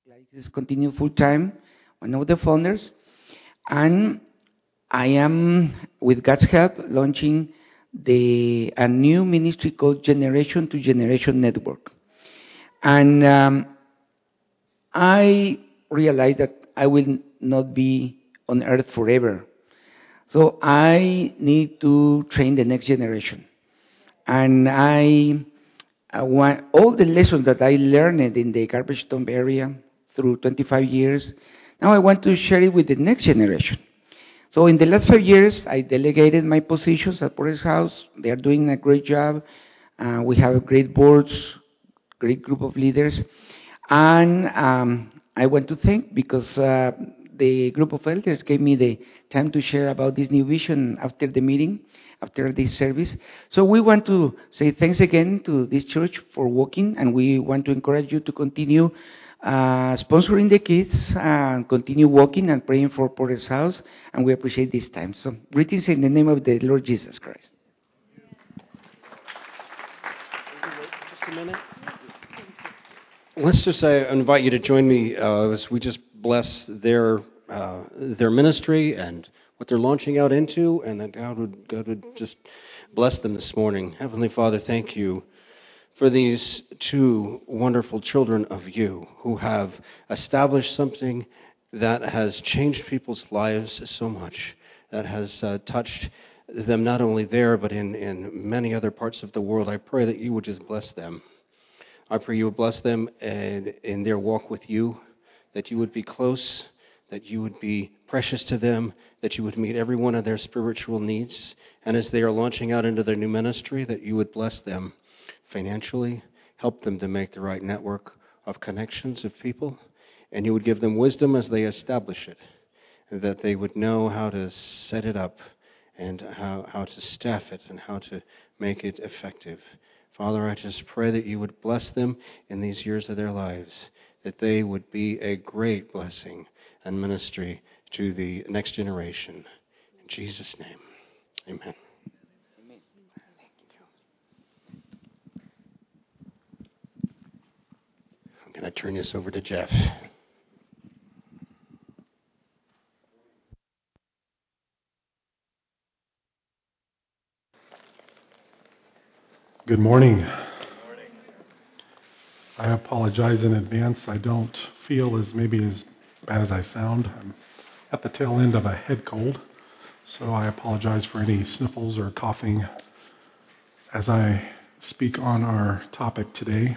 Is continue full time, one of the founders, and I am, with God's help, launching a new ministry called Generation to Generation Network. And I realized that I will not be on earth forever. So I need to train the next generation. And I want all the lessons that I learned in the garbage dump area through 25 years. Now I want to share it with the next generation. So in the last 5 years, I delegated my positions at Porter's House. They are doing a great job. We have great boards, great group of leaders. And I want to thank because the group of elders gave me the time to share about this new vision after the meeting, after this service. So we want to say thanks again to this church for working, and we want to encourage you to continue sponsoring the kids and continue walking and praying for Porter's House, and we appreciate this time. So greetings in the name of the Lord Jesus Christ. Just a minute. Let's just invite you to join me as we just bless their ministry and what they're launching out into, and that God would just bless them this morning. Heavenly Father, thank you for these two wonderful children of you who have established something that has changed people's lives so much, that has touched them not only there but in many other parts of the world. I pray that you would just bless them. I pray you would bless them in their walk with you, that you would be close, that you would be precious to them, that you would meet every one of their spiritual needs, and as they are launching out into their new ministry, that you would bless them financially, help them to make the right network of connections of people, and you would give them wisdom as they establish it, that they would know how to set it up and how to staff it and how to make it effective. Father, I just pray that you would bless them in these years of their lives, that they would be a great blessing and ministry to the next generation. In Jesus' name, amen. I'm going to turn this over to Jeff. Good morning. I apologize in advance. I don't feel as bad as I sound. I'm at the tail end of a head cold, so I apologize for any sniffles or coughing as I speak on our topic today.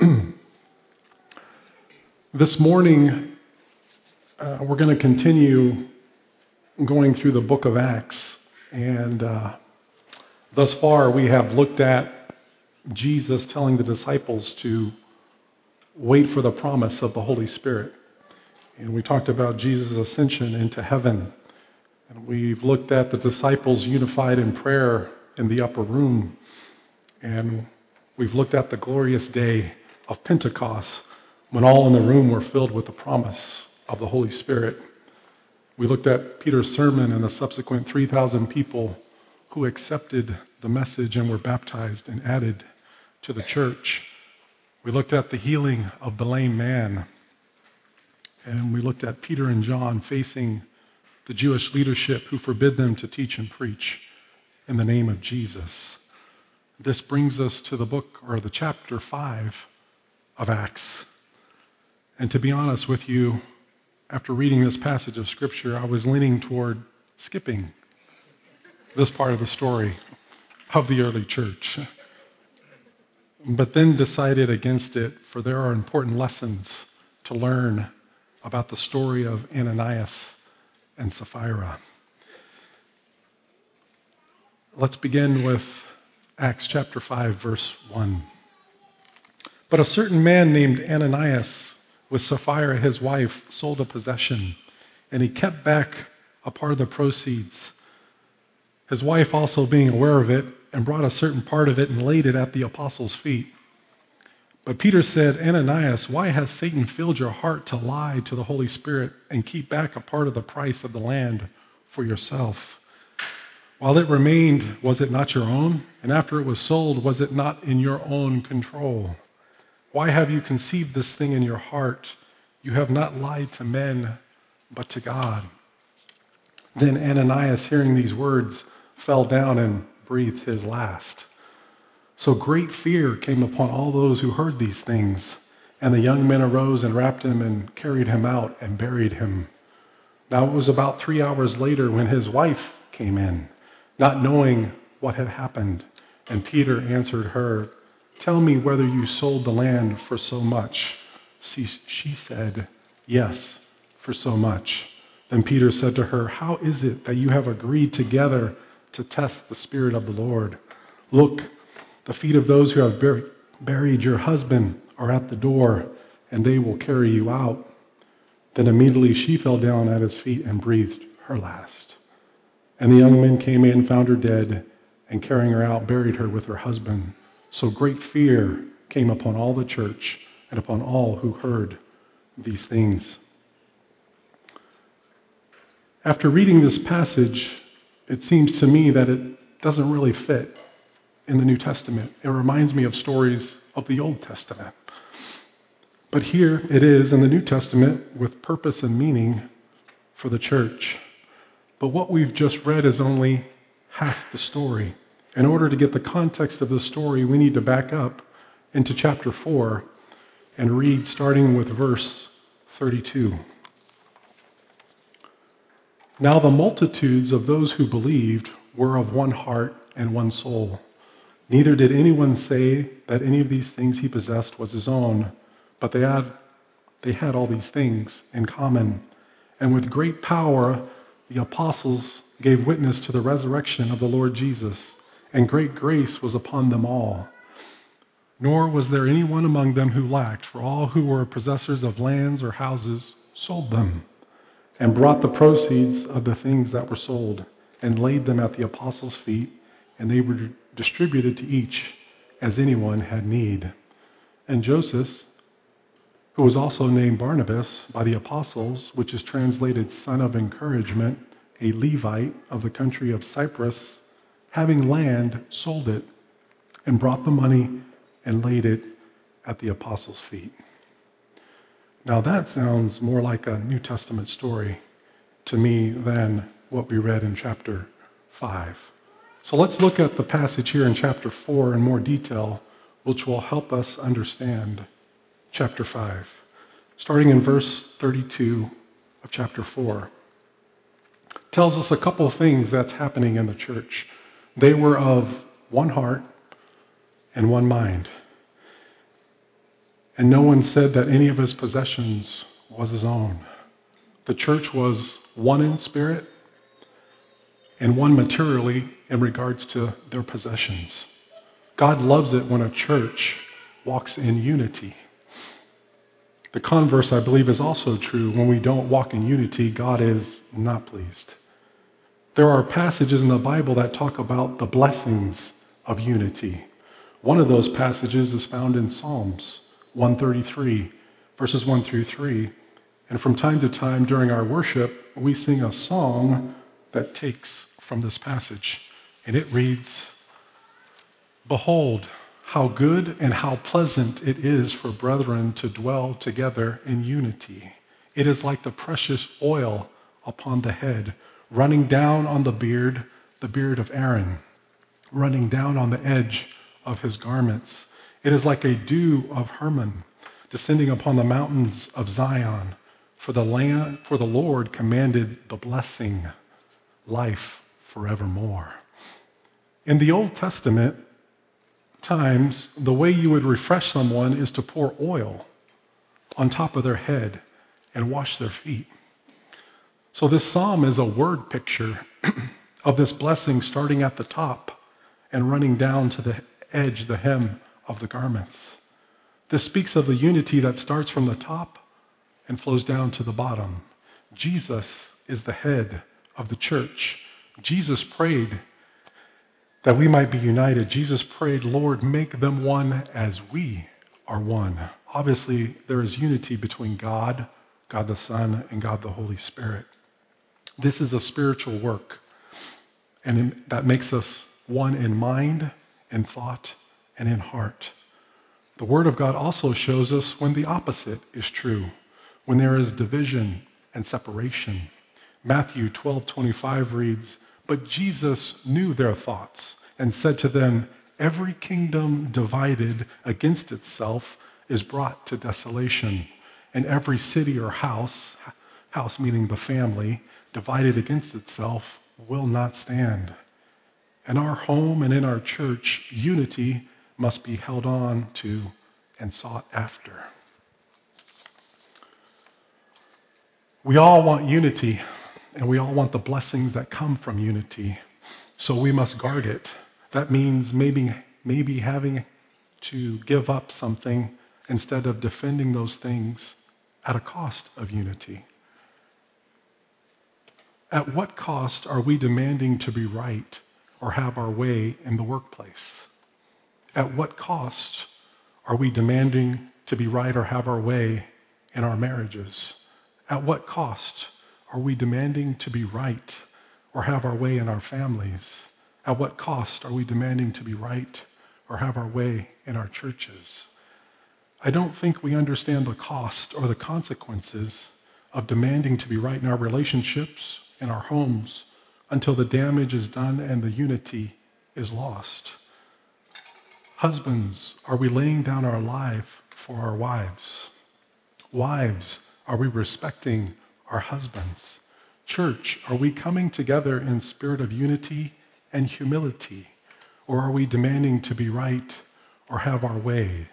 This morning, we're going to continue going through the book of Acts, and thus far we have looked at Jesus telling the disciples to wait for the promise of the Holy Spirit. And we talked about Jesus' ascension into heaven. And we've looked at the disciples unified in prayer in the upper room. And we've looked at the glorious day of Pentecost when all in the room were filled with the promise of the Holy Spirit. We looked at Peter's sermon and the subsequent 3,000 people who accepted the message and were baptized and added to the church. We looked at the healing of the lame man. And we looked at Peter and John facing the Jewish leadership who forbid them to teach and preach in the name of Jesus. This brings us to the book, or the chapter 5 of Acts. And to be honest with you, after reading this passage of Scripture, I was leaning toward skipping this part of the story of the early church, but then decided against it, for there are important lessons to learn about the story of Ananias and Sapphira. Let's begin with Acts chapter 5, verse 1. But a certain man named Ananias, with Sapphira his wife, sold a possession, and he kept back a part of the proceeds. His wife also being aware of it, and brought a certain part of it and laid it at the apostles' feet. But Peter said, Ananias, why has Satan filled your heart to lie to the Holy Spirit and keep back a part of the price of the land for yourself? While it remained, was it not your own? And after it was sold, was it not in your own control? Why have you conceived this thing in your heart? You have not lied to men, but to God." Then Ananias, hearing these words, fell down and breathed his last. So great fear came upon all those who heard these things. And the young men arose and wrapped him and carried him out and buried him. Now it was about 3 hours later when his wife came in, not knowing what had happened. And Peter answered her, "Tell me whether you sold the land for so much." She said, "Yes, for so much." Then Peter said to her, "How is it that you have agreed together to test the Spirit of the Lord? Look, the feet of those who have buried your husband are at the door, and they will carry you out." Then immediately she fell down at his feet and breathed her last. And the young men came in, found her dead, and carrying her out, buried her with her husband. So great fear came upon all the church and upon all who heard these things. After reading this passage, it seems to me that it doesn't really fit in the New Testament. It reminds me of stories of the Old Testament. But here it is in the New Testament with purpose and meaning for the church. But what we've just read is only half the story. In order to get the context of the story, we need to back up into chapter 4 and read starting with verse 32. Now the multitudes of those who believed were of one heart and one soul. Neither did anyone say that any of these things he possessed was his own, but they had all these things in common. And with great power the apostles gave witness to the resurrection of the Lord Jesus, and great grace was upon them all. Nor was there anyone among them who lacked, for all who were possessors of lands or houses sold them, and brought the proceeds of the things that were sold, and laid them at the apostles' feet, and they were distributed to each as anyone had need. And Joseph, who was also named Barnabas by the apostles, which is translated son of encouragement, a Levite of the country of Cyprus, having land, sold it, and brought the money and laid it at the apostles' feet. Now that sounds more like a New Testament story to me than what we read in chapter 5. So let's look at the passage here in chapter 4 in more detail, which will help us understand chapter 5. Starting in verse 32 of chapter 4. Tells us a couple of things that's happening in the church. They were of one heart and one mind. And no one said that any of his possessions was his own. The church was one in spirit and one materially in regards to their possessions. God loves it when a church walks in unity. The converse, I believe, is also true. When we don't walk in unity, God is not pleased. There are passages in the Bible that talk about the blessings of unity. One of those passages is found in Psalms 133, verses 1 through 3. And from time to time during our worship, we sing a song that takes from this passage. And it reads, "Behold, how good and how pleasant it is for brethren to dwell together in unity. It is like the precious oil upon the head, running down on the beard of Aaron, running down on the edge of his garments. It is like a dew of Hermon, descending upon the mountains of Zion. For the Lord commanded the blessing, life forevermore." In the Old Testament times, the way you would refresh someone is to pour oil on top of their head and wash their feet. So this psalm is a word picture of this blessing starting at the top and running down to the edge, the hem of the garments. This speaks of the unity that starts from the top and flows down to the bottom. Jesus is the head of the church. Jesus prayed that we might be united. Jesus prayed, "Lord, make them one as we are one." Obviously, there is unity between God, God the Son, and God the Holy Spirit. This is a spiritual work, and that makes us one in mind, in thought, and in heart. The Word of God also shows us when the opposite is true. when there is division and separation. Matthew 12:25 reads, "But Jesus knew their thoughts and said to them, 'Every kingdom divided against itself is brought to desolation, and every city or house meaning the family, divided against itself will not stand.'" In our home and in our church, unity must be held on to and sought after. We all want unity, and we all want the blessings that come from unity. So we must guard it. That means maybe having to give up something instead of defending those things at a cost of unity. At what cost are we demanding to be right or have our way in the workplace? At what cost are we demanding to be right or have our way in our marriages? At what cost are we demanding to be right or have our way in our families? At what cost are we demanding to be right or have our way in our churches? I don't think we understand the cost or the consequences of demanding to be right in our relationships, in our homes, until the damage is done and the unity is lost. Husbands, are we laying down our life for our wives? Wives, are we respecting our husbands? Church, are we coming together in spirit of unity and humility? Or are we demanding to be right or have our way?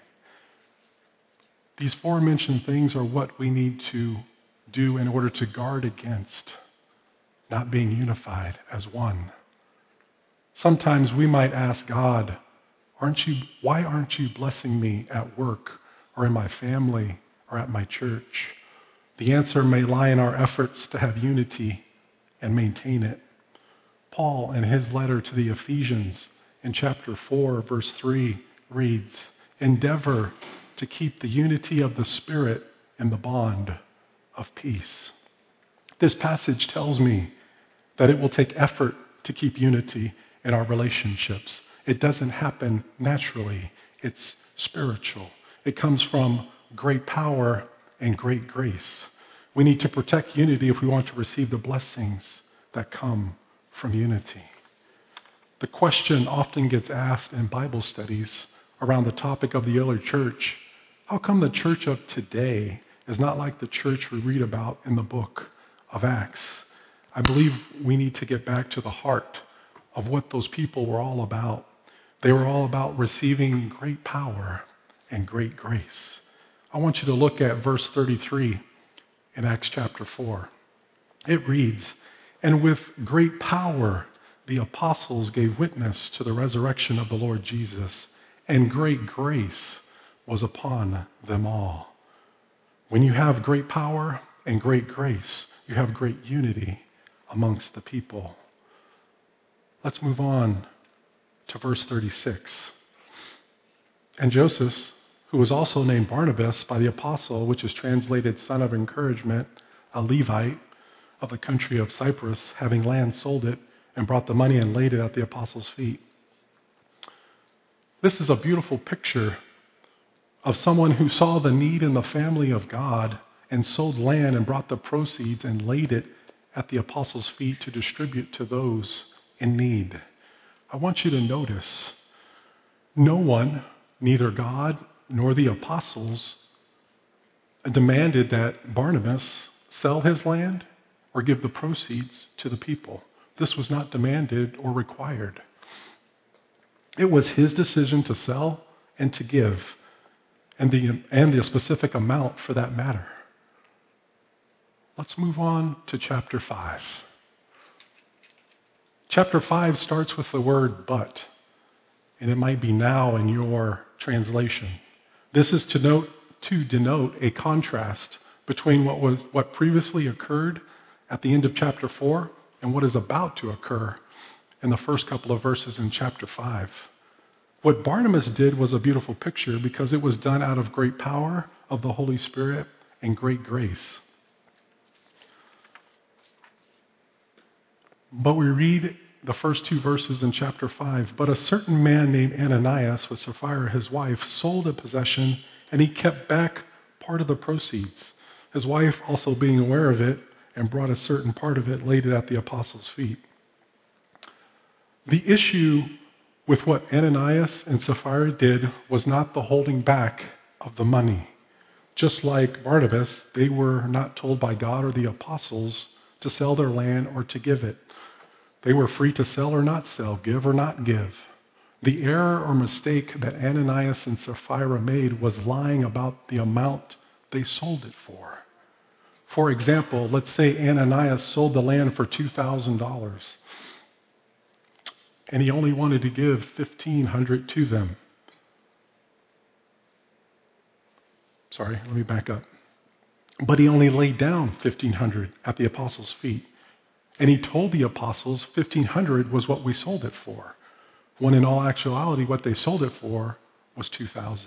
These aforementioned things are what we need to do in order to guard against not being unified as one. Sometimes we might ask God, why aren't you blessing me at work or in my family or at my church? The answer may lie in our efforts to have unity and maintain it. Paul, in his letter to the Ephesians, in chapter 4, verse 3, reads, "Endeavor to keep the unity of the Spirit in the bond of peace." This passage tells me that it will take effort to keep unity in our relationships. It doesn't happen naturally. It's spiritual. It comes from great power and great grace. We need to protect unity if we want to receive the blessings that come from unity. The question often gets asked in Bible studies around the topic of the early church, how come the church of today is not like the church we read about in the book of Acts? I believe we need to get back to the heart of what those people were all about. They were all about receiving great power and great grace. I want you to look at verse 33 in Acts chapter 4. It reads, "And with great power the apostles gave witness to the resurrection of the Lord Jesus, and great grace was upon them all." When you have great power and great grace, you have great unity amongst the people. Let's move on to verse 36. "And Joseph, who was also named Barnabas by the apostle, which is translated son of encouragement, a Levite of the country of Cyprus, having land, sold it, and brought the money and laid it at the apostles' feet." This is a beautiful picture of someone who saw the need in the family of God and sold land and brought the proceeds and laid it at the apostles' feet to distribute to those in need. I want you to notice, no one, neither God nor the apostles, demanded that Barnabas sell his land or give the proceeds to the people. This was not demanded or required. It was his decision to sell and to give, and the specific amount for that matter. Let's move on to chapter 5. Chapter 5 starts with the word "but," and it might be "now" in your translation. This is to denote a contrast between what previously occurred at the end of chapter 4 and what is about to occur in the first couple of verses in chapter 5. What Barnabas did was a beautiful picture because it was done out of great power of the Holy Spirit and great grace. But we read the first two verses in chapter 5. "But a certain man named Ananias with Sapphira his wife sold a possession, and he kept back part of the proceeds. His wife, also being aware of it, and brought a certain part of it, laid it at the apostles' feet. The issue with what Ananias and Sapphira did was not the holding back of the money. Just like Barnabas, they were not told by God or the apostles to sell their land or to give it. They were free to sell or not sell, give or not give. The error or mistake that Ananias and Sapphira made was lying about the amount they sold it for. For example, let's say Ananias sold the land for $2,000 and he only wanted to give $1,500 to them. Sorry, let me back up. But he only laid down $1,500 at the apostles' feet. And he told the apostles $1,500 was what we sold it for, when in all actuality what they sold it for was $2,000.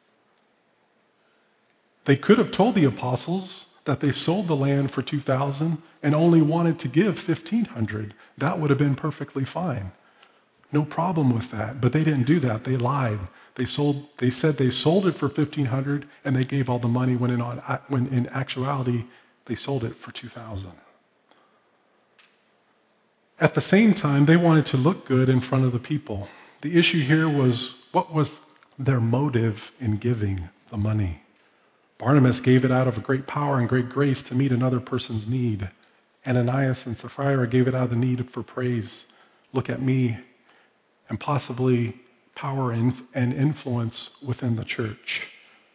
They could have told the apostles that they sold the land for $2,000 and only wanted to give $1,500. That would have been perfectly fine. No problem with that. But they didn't do that. They lied. They said they sold it for $1,500 and they gave all the money when in actuality they sold it for $2,000. At the same time, they wanted to look good in front of the people. The issue here was, what was their motive in giving the money? Barnabas gave it out of a great power and great grace to meet another person's need. Ananias and Sapphira gave it out of the need for praise. Look at me, and possibly power and influence within the church.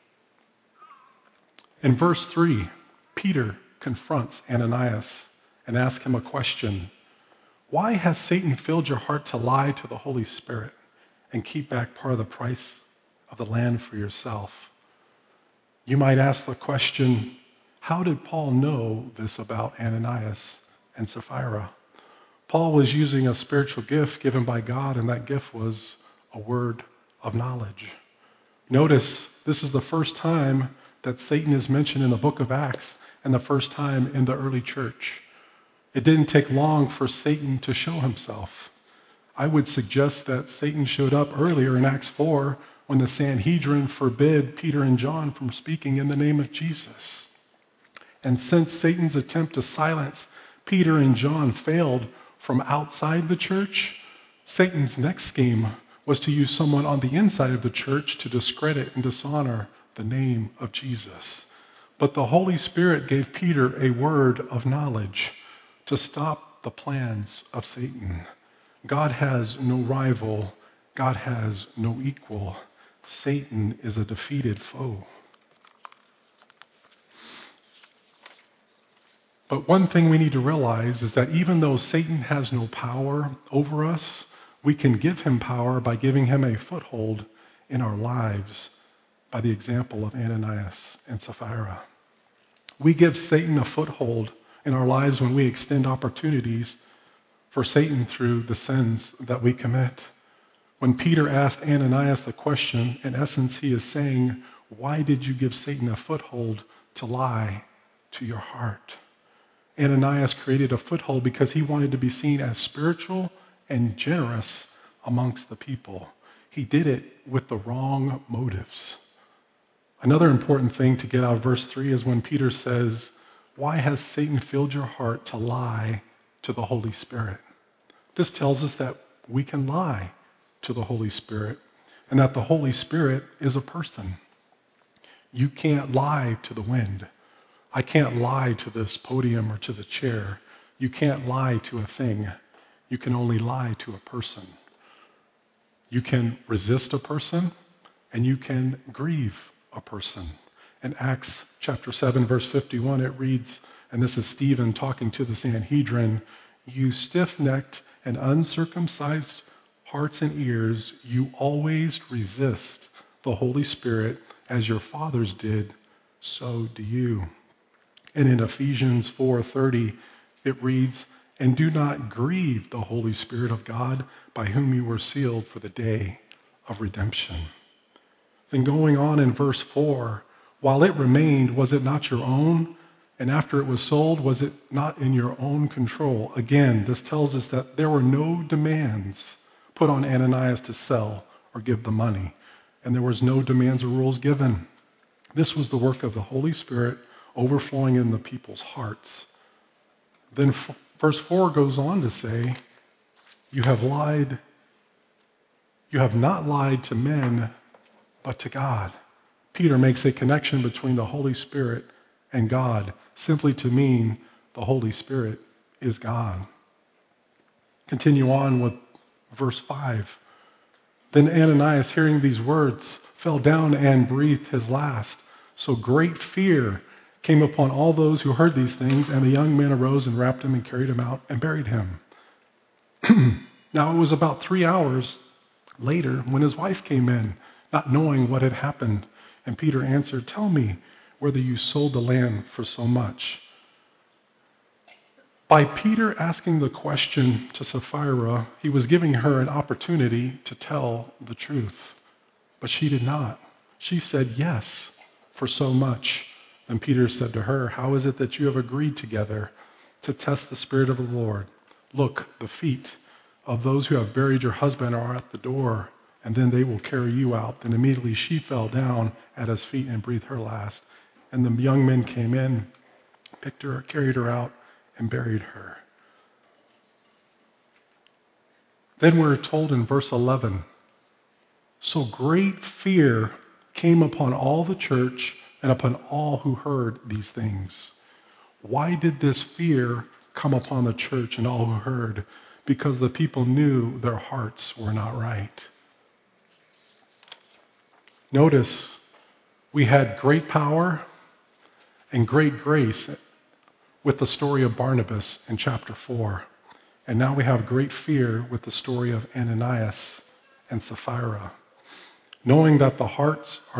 In verse 3, Peter confronts Ananias and asks him a question. Why has Satan filled your heart to lie to the Holy Spirit and keep back part of the price of the land for yourself? You might ask the question, how did Paul know this about Ananias and Sapphira? Paul was using a spiritual gift given by God, and that gift was a word of knowledge. Notice, this is the first time that Satan is mentioned in the book of Acts and the first time in the early church. It didn't take long for Satan to show himself. I would suggest that Satan showed up earlier in Acts 4 when the Sanhedrin forbid Peter and John from speaking in the name of Jesus. And since Satan's attempt to silence Peter and John failed from outside the church, Satan's next scheme was to use someone on the inside of the church to discredit and dishonor the name of Jesus. But the Holy Spirit gave Peter a word of knowledge to stop the plans of Satan. God has no rival. God has no equal. Satan is a defeated foe. But one thing we need to realize is that even though Satan has no power over us, we can give him power by giving him a foothold in our lives by the example of Ananias and Sapphira. We give Satan a foothold in our lives when we extend opportunities for Satan through the sins that we commit. When Peter asked Ananias the question, in essence he is saying, why did you give Satan a foothold to lie to your heart? Ananias created a foothold because he wanted to be seen as spiritual and generous amongst the people. He did it with the wrong motives. Another important thing to get out of verse 3 is when Peter says, why has Satan filled your heart to lie to the Holy Spirit? This tells us that we can lie to the Holy Spirit and that the Holy Spirit is a person. You can't lie to the wind. I can't lie to this podium or to the chair. You can't lie to a thing. You can only lie to a person. You can resist a person and you can grieve a person. In Acts chapter 7, verse 51, it reads, and this is Stephen talking to the Sanhedrin, you stiff-necked and uncircumcised hearts and ears, you always resist the Holy Spirit as your fathers did, so do you. And in Ephesians 4:30, it reads, and do not grieve the Holy Spirit of God, by whom you were sealed for the day of redemption. Then going on in verse 4, while it remained, was it not your own? And after it was sold, was it not in your own control? Again, this tells us that there were no demands put on Ananias to sell or give the money. And there was no demands or rules given. This was the work of the Holy Spirit overflowing in the people's hearts. Then verse 4 goes on to say, you have not lied to men, but to God. Peter makes a connection between the Holy Spirit and God, simply to mean the Holy Spirit is God. Continue on with verse 5. Then Ananias, hearing these words, fell down and breathed his last. So great fear came upon all those who heard these things, and the young men arose and wrapped him and carried him out and buried him. Now it was about 3 hours later when his wife came in, not knowing what had happened. And Peter answered, tell me whether you sold the land for so much. By Peter asking the question to Sapphira, he was giving her an opportunity to tell the truth. But she did not. She said yes, for so much. And Peter said to her, how is it that you have agreed together to test the Spirit of the Lord? Look, the feet of those who have buried your husband are at the door, and then they will carry you out. Then immediately she fell down at his feet and breathed her last. And the young men came in, picked her, carried her out, and buried her. Then we're told in verse 11, so great fear came upon all the church and upon all who heard these things. Why did this fear come upon the church and all who heard? Because the people knew their hearts were not right. Notice, we had great power and great grace with the story of Barnabas in chapter 4. And now we have great fear with the story of Ananias and Sapphira. Knowing that our hearts are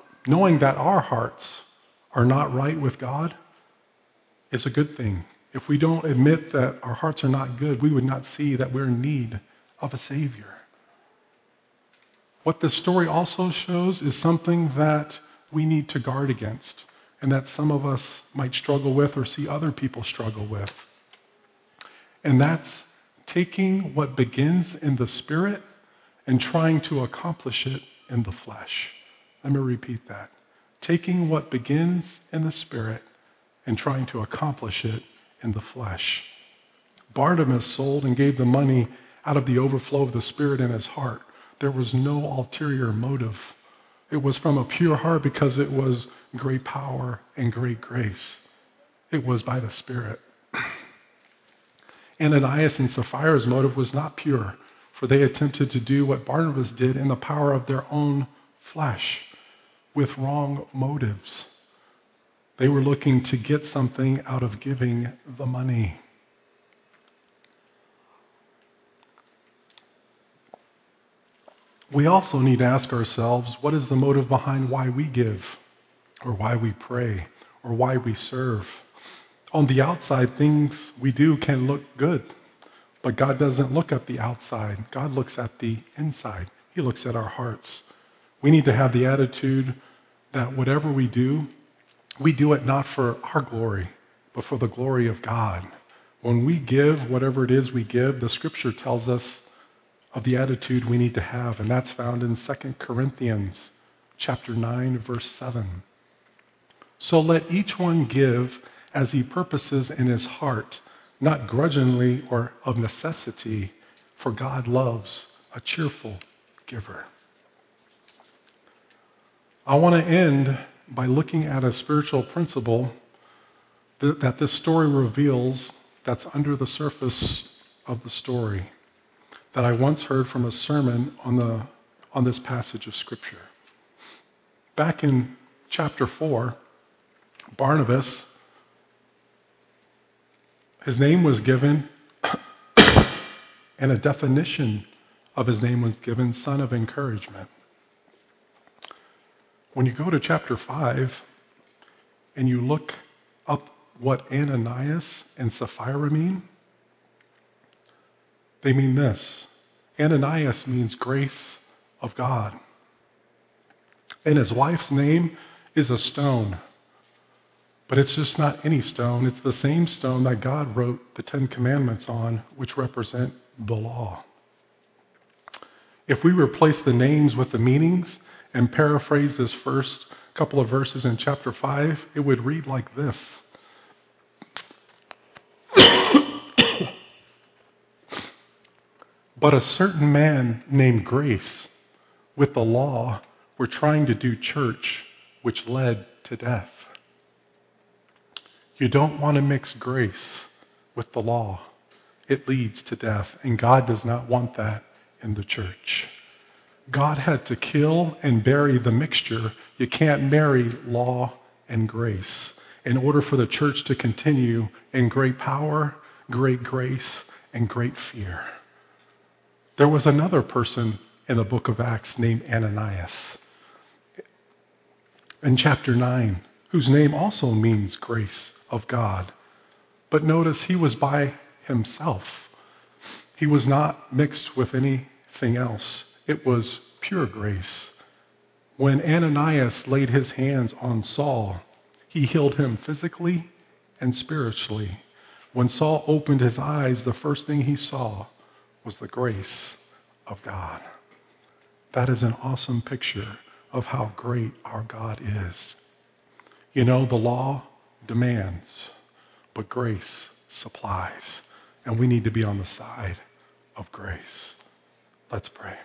not right with God is a good thing. If we don't admit that our hearts are not good, we would not see that we're in need of a Savior. What this story also shows is something that we need to guard against, and that some of us might struggle with or see other people struggle with. And that's taking what begins in the Spirit and trying to accomplish it in the flesh. Let me repeat that. Taking what begins in the Spirit and trying to accomplish it in the flesh. Barnabas sold and gave the money out of the overflow of the Spirit in his heart. There was no ulterior motive. It was from a pure heart because it was great power and great grace. It was by the Spirit. Ananias and Sapphira's motive was not pure, for they attempted to do what Barnabas did in the power of their own flesh with wrong motives. They were looking to get something out of giving the money. We also need to ask ourselves, what is the motive behind why we give, or why we pray, or why we serve? On the outside, things we do can look good, but God doesn't look at the outside. God looks at the inside. He looks at our hearts. We need to have the attitude that whatever we do it not for our glory, but for the glory of God. When we give whatever it is we give, the Scripture tells us of the attitude we need to have, and that's found in 2 Corinthians chapter 9, verse 7. So let each one give as he purposes in his heart, not grudgingly or of necessity, for God loves a cheerful giver. I want to end by looking at a spiritual principle that this story reveals that's under the surface of the story that I once heard from a sermon on this passage of Scripture. Back in chapter 4, Barnabas, his name was given, and a definition of his name was given, son of encouragement. When you go to chapter 5 and you look up what Ananias and Sapphira mean, they mean this. Ananias means grace of God. And his wife's name is a stone. But it's just not any stone. It's the same stone that God wrote the 10 Commandments on, which represent the law. If we replace the names with the meanings and paraphrase this verse a couple of verses in chapter 5, it would read like this. But a certain man named Grace with the law were trying to do church, which led to death. You don't want to mix grace with the law. It leads to death, and God does not want that in the church. God had to kill and bury the mixture. You can't marry law and grace in order for the church to continue in great power, great grace, and great fear. There was another person in the book of Acts named Ananias in chapter 9, whose name also means grace of God. But notice he was by himself. He was not mixed with anything else. It was pure grace. When Ananias laid his hands on Saul, he healed him physically and spiritually. When Saul opened his eyes, the first thing he saw was the grace of God. That is an awesome picture of how great our God is. You know, the law demands, but grace supplies. And we need to be on the side of grace. Let's pray.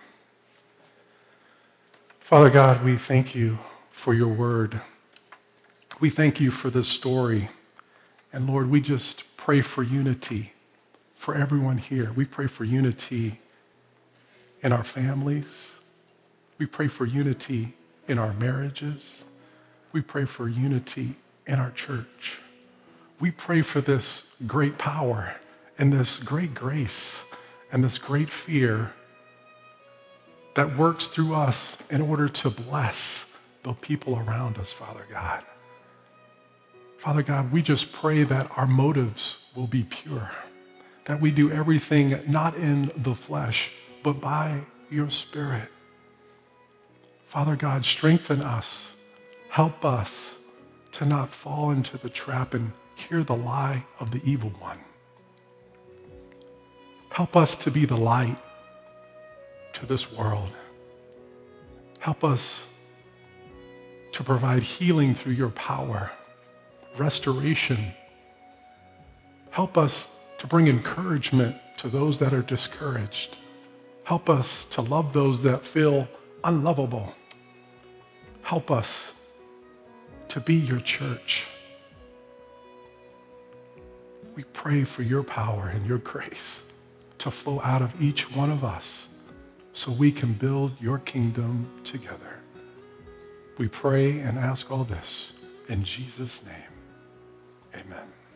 Father God, we thank you for your word. We thank you for this story. And Lord, we just pray for unity for everyone here. We pray for unity in our families. We pray for unity in our marriages. We pray for unity in our church. We pray for this great power and this great grace and this great fear that works through us in order to bless the people around us, Father God. Father God, we just pray that our motives will be pure, that we do everything not in the flesh, but by your Spirit. Father God, strengthen us. Help us to not fall into the trap and hear the lie of the evil one. Help us to be the light to this world. Help us to provide healing through your power, restoration. Help us to bring encouragement to those that are discouraged. Help us to love those that feel unlovable. Help us to be your church. We pray for your power and your grace to flow out of each one of us so we can build your kingdom together. We pray and ask all this in Jesus' name. Amen.